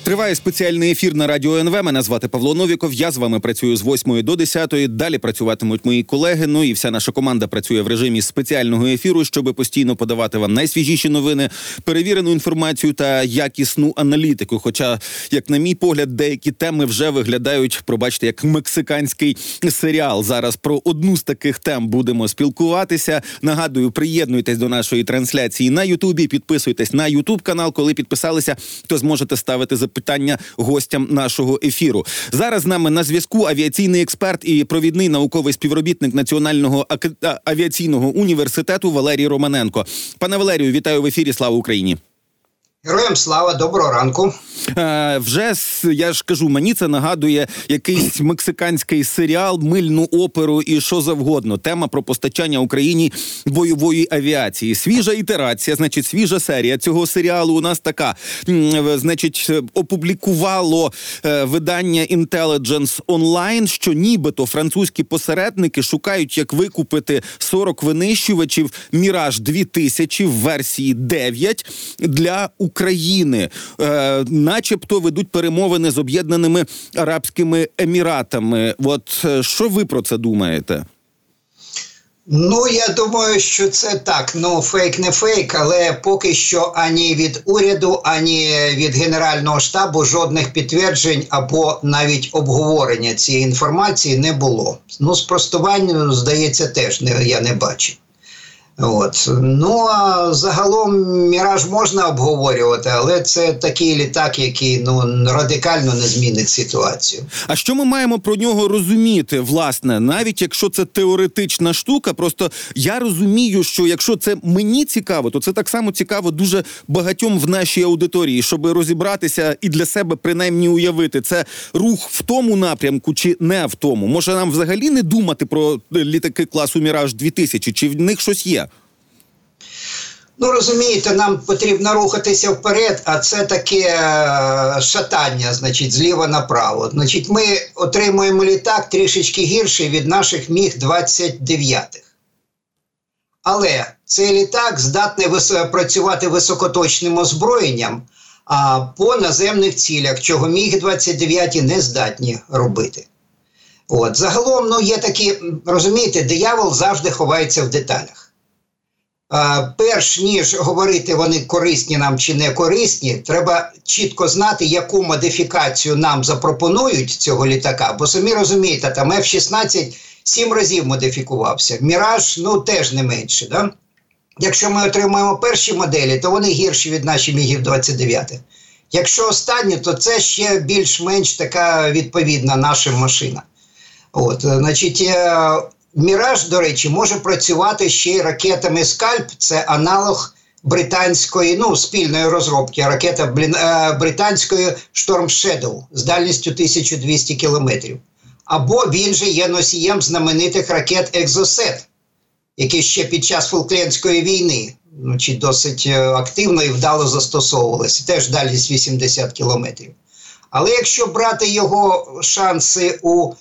Триває спеціальний ефір на Радіо НВ. Мене звати Павло Новіков. Я з вами працюю з 8 до 10. Далі працюватимуть мої колеги. Ну і вся наша команда працює в режимі спеціального ефіру, щоб постійно подавати вам найсвіжіші новини, перевірену інформацію та якісну аналітику. Хоча, як на мій погляд, деякі теми вже виглядають, пробачте, як мексиканський серіал. Зараз про одну з таких тем будемо спілкуватися. Нагадую, приєднуйтесь до нашої трансляції на Ютубі, підписуйтесь на Ютуб-канал. Коли підписалися, то зможете ставити запитання гостям нашого ефіру. Зараз з нами на зв'язку авіаційний експерт і провідний науковий співробітник Національного авіаційного університету Валерій Романенко. Пане Валерію, вітаю в ефірі. Слава Україні! Героям слава, доброго ранку. Я ж кажу, мені це нагадує якийсь мексиканський серіал, мильну оперу і що завгодно. Тема про постачання Україні бойової авіації. Свіжа ітерація, значить, свіжа серія цього серіалу у нас така. Значить, опублікувало видання Intelligence Online, що нібито французькі посередники шукають, як викупити 40 винищувачів Mirage 2000 в версії 9 для України. Начебто ведуть перемовини з Об'єднаними Арабськими Еміратами. От що ви про це думаєте? Ну, я думаю, що це так. Ну, фейк не фейк, але поки що ані від уряду, ані від Генерального штабу жодних підтверджень або навіть обговорення цієї інформації не було. Ну, спростування, здається, теж я не бачив. От. Ну, а загалом «Міраж» можна обговорювати, але це такий літак, який радикально не змінить ситуацію. А що ми маємо про нього розуміти, власне, навіть якщо це теоретична штука? Просто я розумію, що якщо це мені цікаво, то це так само цікаво дуже багатьом в нашій аудиторії, щоб розібратися і для себе принаймні уявити, це рух в тому напрямку чи не в тому. Може нам взагалі не думати про літаки класу «Міраж 2000», чи в них щось є? Ну, розумієте, нам потрібно рухатися вперед, а це таке шатання, значить, зліва направо. Значить, ми отримуємо літак трішечки гірший від наших Міг-29. Але цей літак здатний працювати високоточним озброєнням по наземних цілях, чого Міг-29 не здатні робити. От. Загалом, є такі, розумієте, диявол завжди ховається в деталях. Перш ніж говорити, вони корисні нам чи не корисні, треба чітко знати, яку модифікацію нам запропонують цього літака. Бо самі розумієте, там F-16 7 разів модифікувався. «Міраж» теж не менше. Да? Якщо ми отримаємо перші моделі, то вони гірші від наших Мігів-29. Якщо останні, то це ще більш-менш така відповідна нашим машина. От, значить, «Міраж», до речі, може працювати ще й ракетами «Скальп», це аналог британської, спільної розробки, ракета британської «Storm Shadow» з дальністю 1200 кілометрів. Або він же є носієм знаменитих ракет «Екзосет», які ще під час Фолклендської війни досить активно і вдало застосовувалися, теж дальність 80 кілометрів. Але якщо брати його шанси у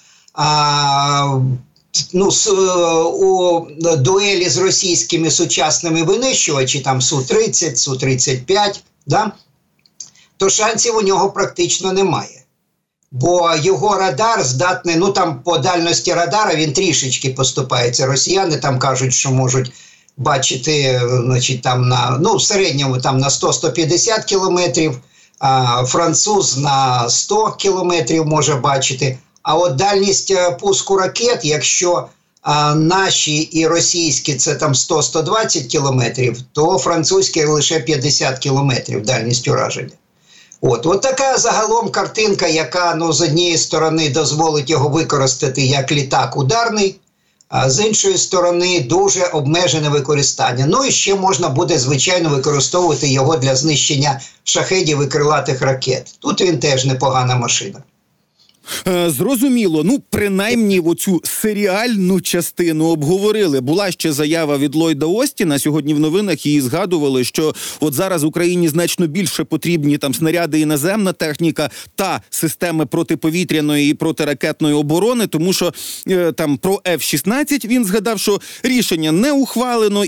дуелі з російськими сучасними винищувачами, там Су-30, Су-35, да, то шансів у нього практично немає. Бо його радар здатний, по дальності радара він трішечки поступається. Росіяни там кажуть, що можуть бачити, значить, там в середньому там на 100-150 кілометрів, а француз на 100 кілометрів може бачити. А от дальність пуску ракет, якщо наші і російські це там 100-120 кілометрів, то французькі лише 50 кілометрів дальність ураження. От така загалом картинка, яка з однієї сторони дозволить його використати як літак ударний, а з іншої сторони дуже обмежене використання. Ну і ще можна буде, звичайно, використовувати його для знищення шахедів і крилатих ракет. Тут він теж непогана машина. Зрозуміло. Принаймні оцю серіальну частину обговорили. Була ще заява від Ллойда Остіна. Сьогодні в новинах її згадували, що от зараз Україні значно більше потрібні там снаряди і наземна техніка та системи протиповітряної і протиракетної оборони, тому що там про F-16 він згадав, що рішення не ухвалено і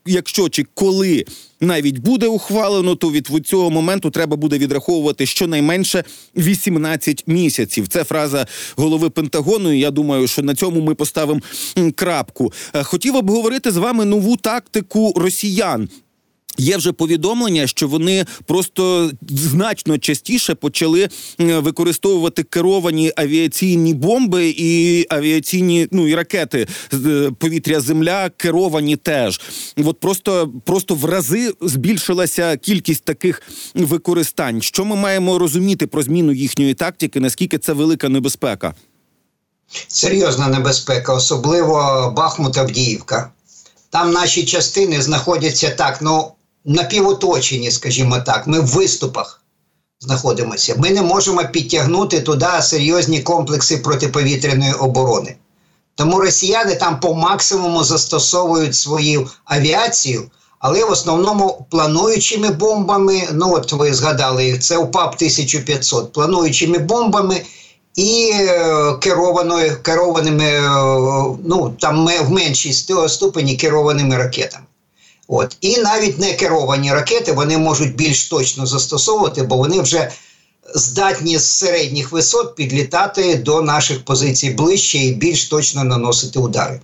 якщо чи коли навіть буде ухвалено, то від цього моменту треба буде відраховувати щонайменше 18 місяців. Це фраза голови Пентагону, і я думаю, що на цьому ми поставимо крапку. Хотів обговорити з вами нову тактику росіян. Є вже повідомлення, що вони просто значно частіше почали використовувати керовані авіаційні бомби і авіаційні, і ракети повітря-земля керовані теж. От просто в рази збільшилася кількість таких використань. Що ми маємо розуміти про зміну їхньої тактики, наскільки це велика небезпека? Серйозна небезпека, особливо Бахмут, Авдіївка. Там наші частини знаходяться так, напівоточені, скажімо так. Ми в виступах знаходимося. Ми не можемо підтягнути туди серйозні комплекси протиповітряної оборони. Тому росіяни там по максимуму застосовують свою авіацію, але в основному плануючими бомбами, от ви згадали їх, це УПАП-1500, плануючими бомбами і керованими, там в меншій ступені керованими ракетами. І навіть не керовані ракети вони можуть більш точно застосовувати, бо вони вже здатні з середніх висот підлітати до наших позицій ближче і більш точно наносити удари.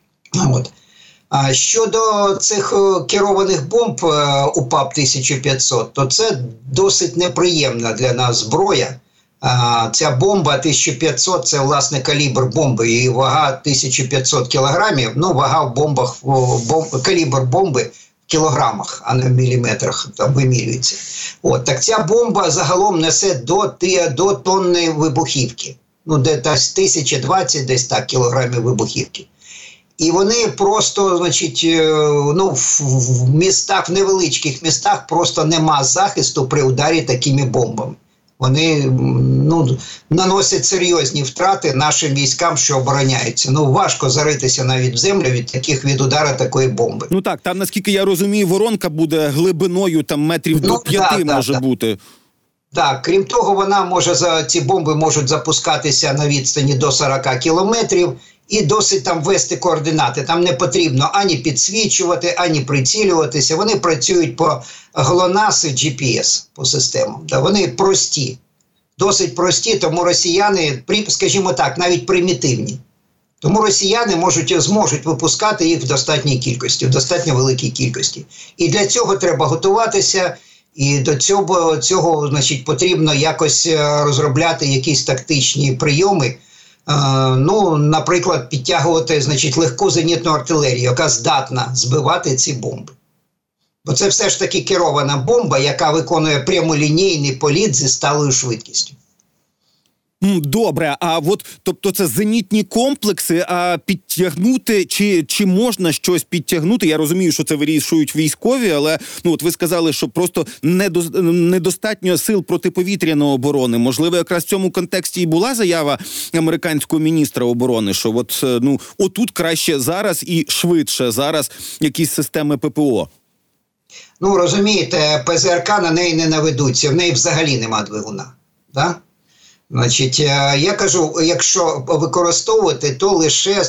А щодо цих керованих бомб УПАП-1500, то це досить неприємна для нас зброя. Ця бомба 1500 – це, власне, калібр бомби, і вага 1500 кілограмів, вага в бомбах, калібр бомби в кілограмах, а не в міліметрах, там вимірюється. Так ця бомба загалом несе до тонни вибухівки, десь 1020 десь так кілограмів вибухівки. І вони просто, в містах, в невеличких містах просто нема захисту при ударі такими бомбами. Вони наносять серйозні втрати нашим військам, що обороняються. Важко заритися навіть в землю від удара такої бомби. Так, там, наскільки я розумію, воронка буде глибиною там метрів до 5 може бути. Так, крім того, ці бомби можуть запускатися на відстані до 40 кілометрів і досить там ввести координати. Там не потрібно ані підсвічувати, ані прицілюватися. Вони працюють по ГЛОНАСС і GPS по системам. Вони прості, досить прості, тому росіяни, скажімо так, навіть примітивні. Тому росіяни зможуть випускати їх в достатній кількості, в достатньо великій кількості. І для цього треба готуватися. І до цього потрібно якось розробляти якісь тактичні прийоми. Наприклад, підтягувати легку зенітну артилерію, яка здатна збивати ці бомби. Бо це все ж таки керована бомба, яка виконує прямолінійний політ зі сталою швидкістю. Добре, тобто це зенітні комплекси, а підтягнути, чи можна щось підтягнути? Я розумію, що це вирішують військові, але ви сказали, що просто недостатньо сил протиповітряної оборони. Можливо, якраз в цьому контексті і була заява американського міністра оборони, що отут краще зараз і швидше зараз якісь системи ППО. Розумієте, ПЗРК на неї не наведуться, в неї взагалі нема двигуна, так? Я кажу, якщо використовувати, то лише,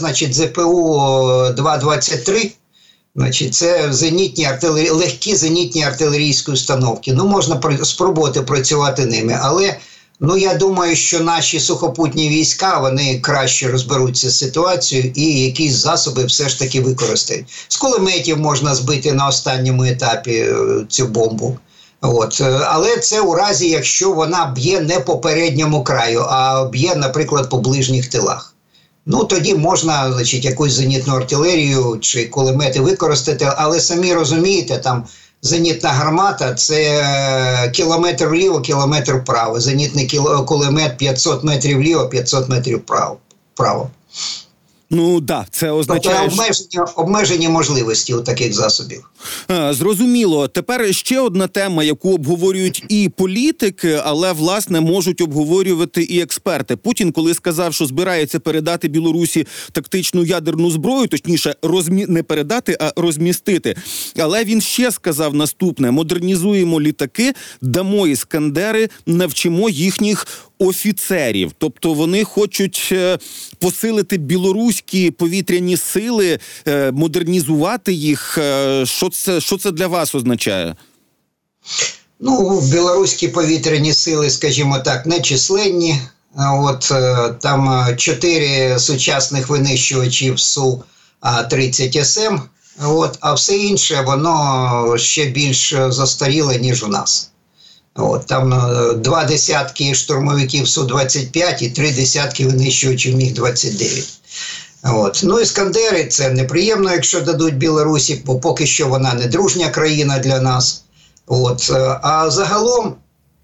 ЗПУ-223, це легкі зенітні артилерійські установки. Можна спробувати працювати ними, але, я думаю, що наші сухопутні війська, вони краще розберуться з ситуацією і якісь засоби все ж таки використають. З кулеметів можна збити на останньому етапі цю бомбу. Але це у разі, якщо вона б'є не по передньому краю, а б'є, наприклад, по ближніх тилах. Тоді можна, якусь зенітну артилерію чи кулемети використати, але самі розумієте, там зенітна гармата – це кілометр вліво, кілометр вправо. Зенітний кулемет 500 метрів вліво, 500 метрів вправо. Це означає... Тобто обмежені можливості у таких засобів. Зрозуміло. Тепер ще одна тема, яку обговорюють і політики, але, власне, можуть обговорювати і експерти. Путін, коли сказав, що збирається передати Білорусі тактичну ядерну зброю, точніше, не передати, а розмістити. Але він ще сказав наступне: модернізуємо літаки, дамо іскандери, навчимо їхніх офіцерів. Тобто вони хочуть посилити Білорусь білоруські повітряні сили, модернізувати їх? Що це для вас означає? Ну, білоруські повітряні сили, скажімо так, нечисленні. Там 4 сучасних винищувачів Су-30СМ, а все інше, воно ще більш застаріле, ніж у нас. Там 2 десятки штурмовиків Су-25 і 3 десятки винищувачів Міг-29. Ну, Іскандери – це неприємно, якщо дадуть Білорусі, бо поки що вона не дружня країна для нас. А загалом,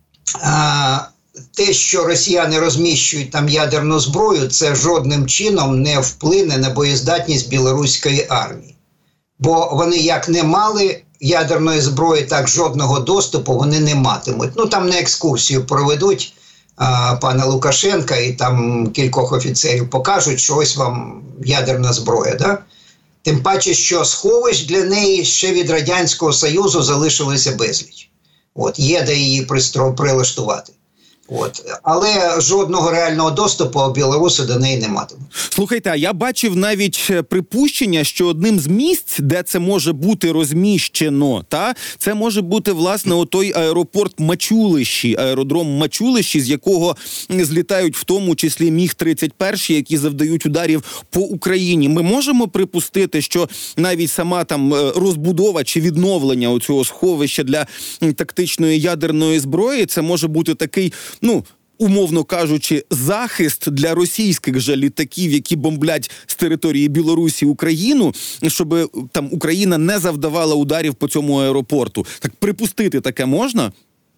те, що росіяни розміщують там ядерну зброю, це жодним чином не вплине на боєздатність білоруської армії. Бо вони як не мали ядерної зброї, так жодного доступу вони не матимуть. Ну, там на екскурсію проведуть пана Лукашенка і там кількох офіцерів покажуть, що ось вам ядерна зброя, да? Тим паче, що сховищ для неї ще від Радянського Союзу залишилося безліч. Є де її прилаштувати. Але жодного реального доступу білоруси до неї не матимуть. Слухайте, а я бачив навіть припущення, що одним з місць, де це може бути розміщено, це може бути, власне, отой аеропорт Мачулищі, аеродром Мачулищі, з якого злітають в тому числі Міг-31, які завдають ударів по Україні. Ми можемо припустити, що навіть сама там розбудова чи відновлення оцього сховища для тактичної ядерної зброї, це може бути такий, умовно кажучи, захист для російських же літаків, які бомблять з території Білорусі Україну, щоб там Україна не завдавала ударів по цьому аеропорту. Так припустити таке можна?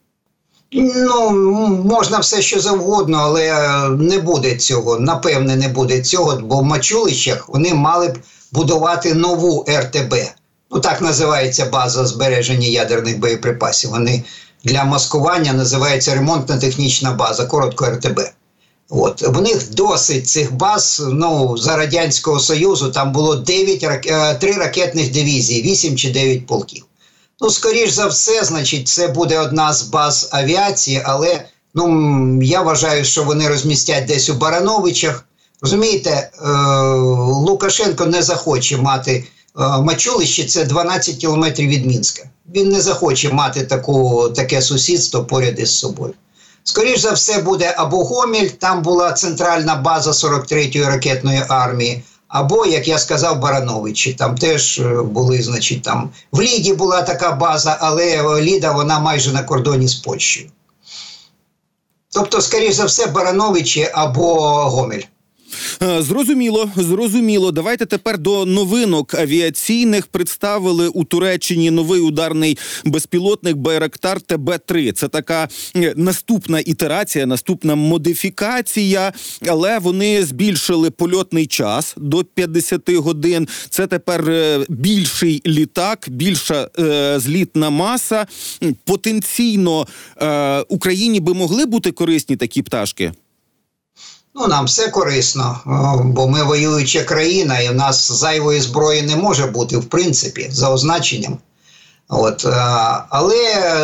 Можна все, що завгодно, але не буде цього. Напевне, не буде цього, бо в Мачулищах вони мали б будувати нову РТБ. Так називається база збереження ядерних боєприпасів. Вони для маскування називається ремонтно-технічна база, коротко РТБ. В них досить цих баз, за Радянського Союзу там було 3 ракетних дивізії, 8 чи 9 полків. Скоріш за все, значить, це буде одна з баз авіації, але, я вважаю, що вони розмістять десь у Барановичах. Розумієте, Лукашенко не захоче мати Мачулище – це 12 кілометрів від Мінська. Він не захоче мати таке сусідство поряд із собою. Скоріш за все буде або Гомель, там була центральна база 43-ї ракетної армії, або, як я сказав, Барановичі. Там теж були, значить, там в Ліді була така база, але Ліда, вона майже на кордоні з Польщею. Тобто, скоріш за все, Барановичі або Гомель. Зрозуміло. Давайте тепер до новинок авіаційних. Представили у Туреччині новий ударний безпілотник Байрактар ТБ-3. Це така наступна ітерація, наступна модифікація, але вони збільшили польотний час до 50 годин. Це тепер більший літак, більша злітна маса. Потенційно Україні би могли бути корисні такі пташки? Нам все корисно, бо ми воююча країна, і в нас зайвої зброї не може бути, в принципі, за означенням. Але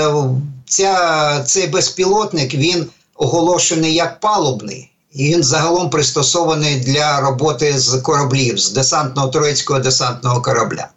цей безпілотник, він оголошений як палубний, і він загалом пристосований для роботи з кораблів, з турецького десантного корабля.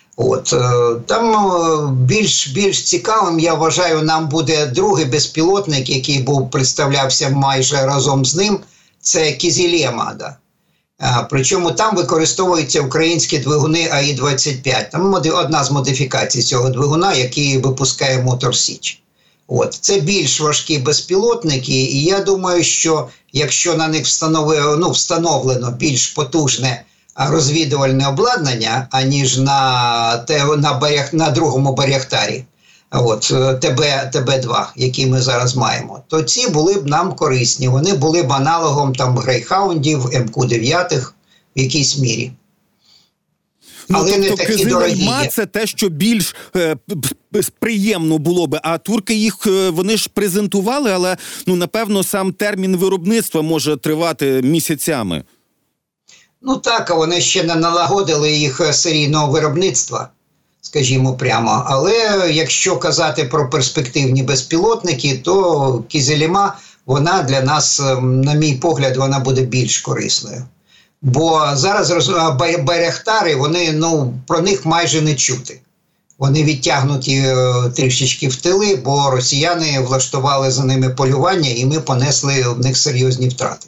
Там більш цікавим, я вважаю, нам буде другий безпілотник, який представлявся майже разом з ним. Це Кізілема, да. Причому там використовуються українські двигуни АІ-25. Там одна з модифікацій цього двигуна, який випускає Мотор Січ. Це більш важкі безпілотники, і я думаю, що якщо на них встановлено більш потужне розвідувальне обладнання, аніж на другому Байрактарі, ТБ-2, який ми зараз маємо, то ці були б нам корисні. Вони були б аналогом грейхаундів, МК-9 в якійсь мірі. Але не такі дорогі. Це те, що більш приємно було би. А турки їх, вони ж презентували, але, напевно, сам термін виробництва може тривати місяцями. Так, а вони ще не налагодили їх серійного виробництва. Скажімо прямо. Але якщо казати про перспективні безпілотники, то Кізілема, вона для нас, на мій погляд, вона буде більш корисною. Бо зараз байрактари, вони, про них майже не чути. Вони відтягнуті трішечки в тили, бо росіяни влаштували за ними полювання, і ми понесли в них серйозні втрати.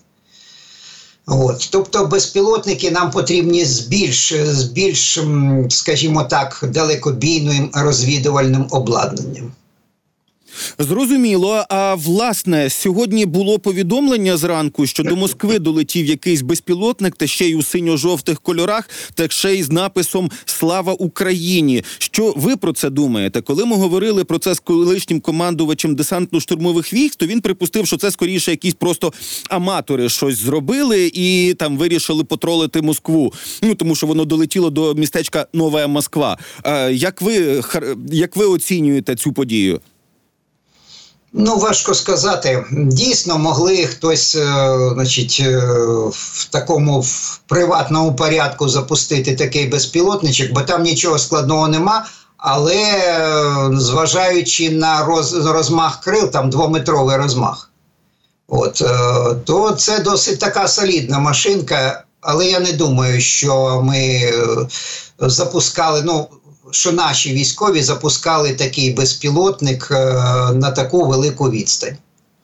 Тобто безпілотники нам потрібні з більш, скажімо так, далекобійним розвідувальним обладнанням. Зрозуміло. А власне, сьогодні було повідомлення зранку, що до Москви долетів якийсь безпілотник, та ще й у синьо-жовтих кольорах, та ще й з написом «Слава Україні». Що ви про це думаєте? Коли ми говорили про це з колишнім командувачем десантно-штурмових військ, то він припустив, що це скоріше якісь просто аматори щось зробили і там вирішили потролити Москву. Тому що воно долетіло до містечка Нова Москва. Як ви оцінюєте цю подію? Важко сказати. Дійсно, могли хтось, в такому приватному порядку запустити такий безпілотничок, бо там нічого складного нема, але зважаючи на розмах крил, там 2-метровий розмах, то це досить така солідна машинка, але я не думаю, що ми запускали, що наші військові запускали такий безпілотник на таку велику відстань.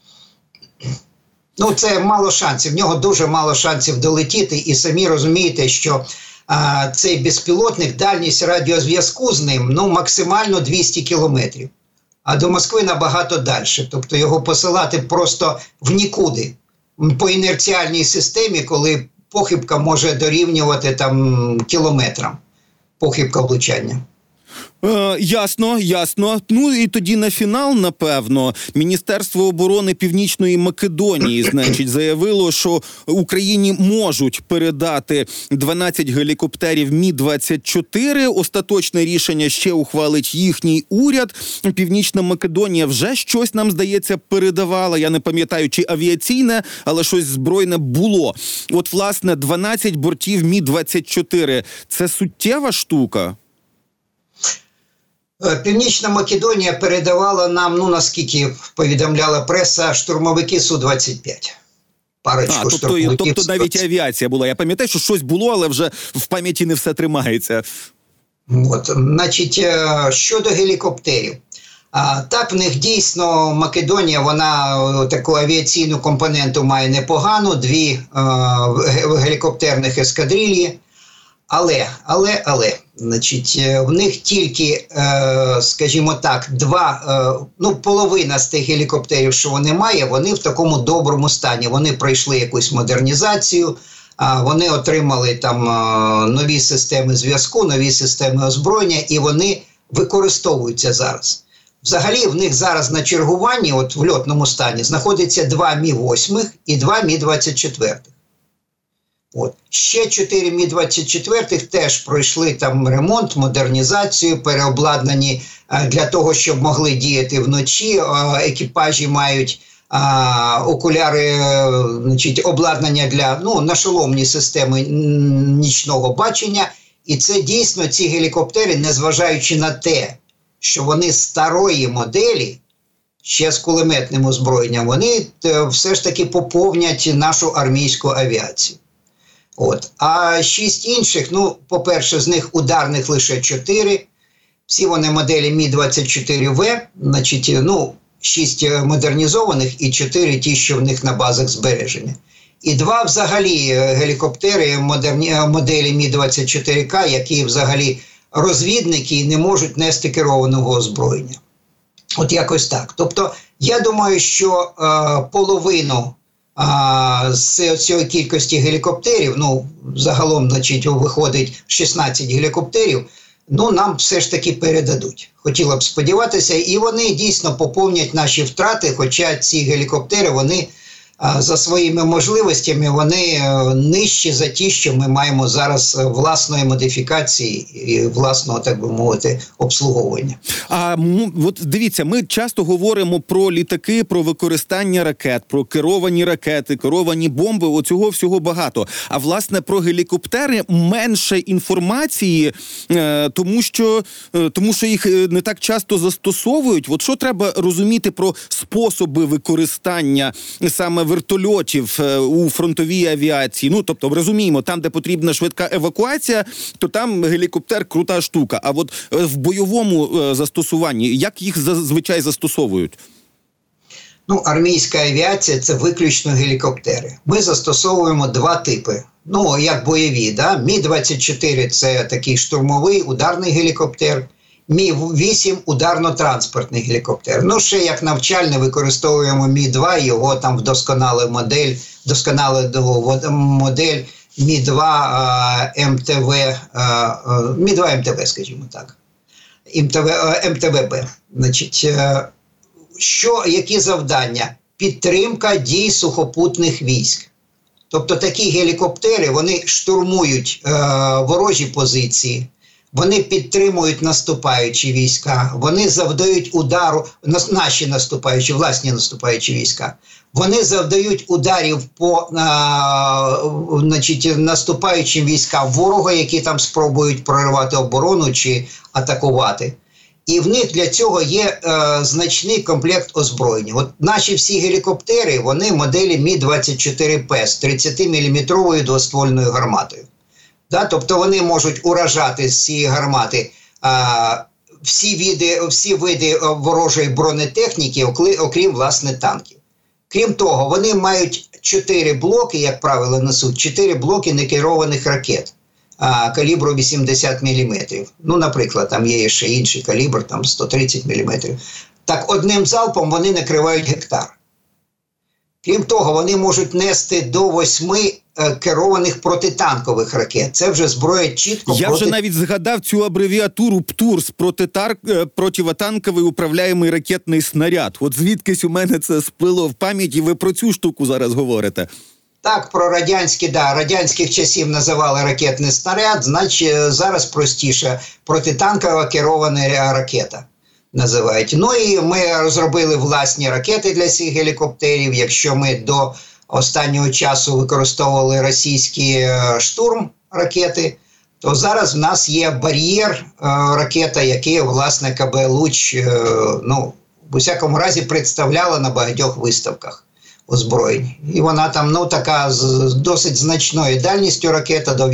Це мало шансів, в нього дуже мало шансів долетіти, і самі розумієте, що цей безпілотник, дальність радіозв'язку з ним, максимально 200 кілометрів, а до Москви набагато далі. Тобто його посилати просто в нікуди, по інерціальній системі, коли похибка може дорівнювати кілометрам, похибка влучання. Ясно. І тоді на фінал, напевно, Міністерство оборони Північної Македонії, заявило, що Україні можуть передати 12 гелікоптерів Мі-24. Остаточне рішення ще ухвалить їхній уряд. Північна Македонія вже щось, нам здається, передавала. Я не пам'ятаю, чи авіаційне, але щось збройне було. Власне, 12 бортів Мі-24 – це суттєва штука? Північна Македонія передавала нам, наскільки повідомляла преса, штурмовики Су-25. Парочку штурмовиків. Тобто навіть авіація була. Я пам'ятаю, що щось було, але вже в пам'яті не все тримається. Щодо гелікоптерів. Так, в них дійсно Македонія, вона таку авіаційну компоненту має непогану, 2 гелікоптерних ескадрилії. Але, в них тільки, скажімо так, половина з тих гелікоптерів, що вони мають, вони в такому доброму стані. Вони пройшли якусь модернізацію, вони отримали нові системи зв'язку, нові системи озброєння, і вони використовуються зараз. Взагалі, в них зараз на чергуванні, в льотному стані, знаходиться 2 Мі-8 і 2 Мі-24. Ще 4 Мі-24 теж пройшли ремонт, модернізацію, переобладнані для того, щоб могли діяти вночі. Екіпажі мають окуляри, обладнання для нашоломні системи нічного бачення. І це дійсно ці гелікоптери, незважаючи на те, що вони старої моделі, ще з кулеметним озброєнням, вони все ж таки поповнять нашу армійську авіацію. А 6 інших, по-перше, з них ударних лише 4, всі вони моделі Мі-24В, 6 модернізованих і 4 ті, що в них на базах збереження. І 2 взагалі гелікоптери моделі Мі-24К, які взагалі розвідники і не можуть нести керованого озброєння. Якось так. Тобто, я думаю, що половину з цієї кількості гелікоптерів, загалом, виходить 16 гелікоптерів, нам все ж таки передадуть. Хотіла б сподіватися, і вони дійсно поповнять наші втрати, хоча ці гелікоптери, вони за своїми можливостями, вони нижчі за ті, що ми маємо зараз власної модифікації і власного, так би мовити, обслуговування. Дивіться, ми часто говоримо про літаки, про використання ракет, про керовані ракети, керовані бомби, оцього всього багато. А власне про гелікоптери менше інформації, тому що їх не так часто застосовують. Що треба розуміти про способи використання саме вертольотів у фронтовій авіації. Ну, тобто, розуміємо, там, де потрібна швидка евакуація, то там гелікоптер крута штука. А от в бойовому застосуванні, як їх зазвичай застосовують? Ну, армійська авіація – це виключно гелікоптери. Ми застосовуємо два типи. Ну, як бойові, да? Мі-24 – це такий штурмовий ударний гелікоптер. Мі-8 – ударно-транспортний гелікоптер. Ну, ще як навчальний використовуємо Мі-2, його там вдосконалили модель Мі-2 МТВ, Мі-2 МТВ, скажімо так. МТВБ. Значить, які завдання? Підтримка дій сухопутних військ. Тобто такі гелікоптери, вони штурмують ворожі позиції, вони підтримують наступаючі війська, вони завдають удару, наші наступаючі, власні наступаючі війська, вони завдають ударів по наступаючим військам ворога, які там спробують проривати оборону чи атакувати. І в них для цього є значний комплект озброєння. От наші всі гелікоптери, вони моделі Мі-24П з 30-мм двоствольною гарматою. Да? Тобто вони можуть уражати з цієї гармати всі види ворожої бронетехніки, окрім, власне, танків. Крім того, вони мають 4 блоки, як правило, несуть 4 блоки некерованих ракет калібру 80 мм. Ну, наприклад, там є ще інший калібр, там 130 мм. Так, одним залпом вони накривають гектар. Крім того, вони можуть нести до 8 керованих протитанкових ракет. Це вже зброя чітко Я вже навіть згадав цю абревіатуру ПТУРС – противотанковий управляємий ракетний снаряд. От звідкись у мене це сплило в пам'яті, ви про цю штуку зараз говорите. Так, про радянських часів називали ракетний снаряд, значить зараз простіше протитанкова керована ракета називають. Ну і ми розробили власні ракети для цих гелікоптерів. Якщо ми до останнього часу використовували російські штурм ракети, то зараз в нас є бар'єр ракета, який, власне, КБ «Луч», ну, в усякому разі представляла на багатьох виставках озброєнь. І вона там, ну, така з досить значною дальністю ракета до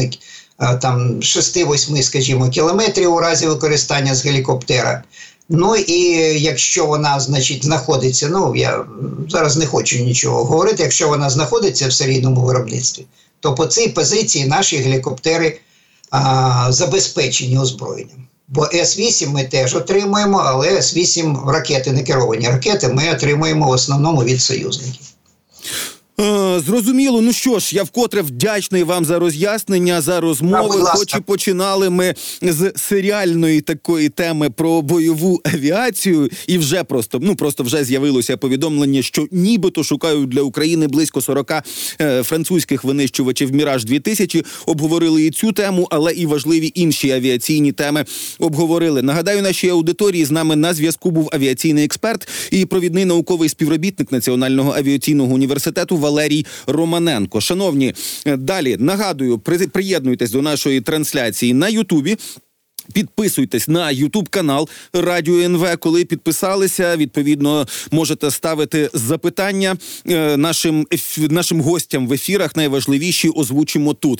6-8, скажімо, кілометрів у разі використання з гелікоптера. Ну і якщо вона, значить, знаходиться, ну, я зараз не хочу нічого говорити, якщо вона знаходиться в серійному виробництві, то по цій позиції наші гелікоптери забезпечені озброєнням. Бо С-8 ми теж отримуємо, але С-8 ракети, не керовані ракети, ми отримуємо в основному від союзників. Зрозуміло. Ну що ж, я вкотре вдячний вам за роз'яснення, за розмови. Хоч і починали ми з серіальної такої теми про бойову авіацію, і вже просто вже з'явилося повідомлення, що нібито шукають для України близько 40 французьких винищувачів «Міраж-2000». Обговорили і цю тему, але і важливі інші авіаційні теми обговорили. Нагадаю, нашій аудиторії з нами на зв'язку був авіаційний експерт і провідний науковий співробітник Національного авіаційного університету Валерій Романенко. Шановні, далі нагадую, приєднуйтесь до нашої трансляції на Ютубі. Підписуйтесь на YouTube-канал Радіо НВ. Коли підписалися, відповідно, можете ставити запитання нашим гостям в ефірах. Найважливіші озвучимо тут.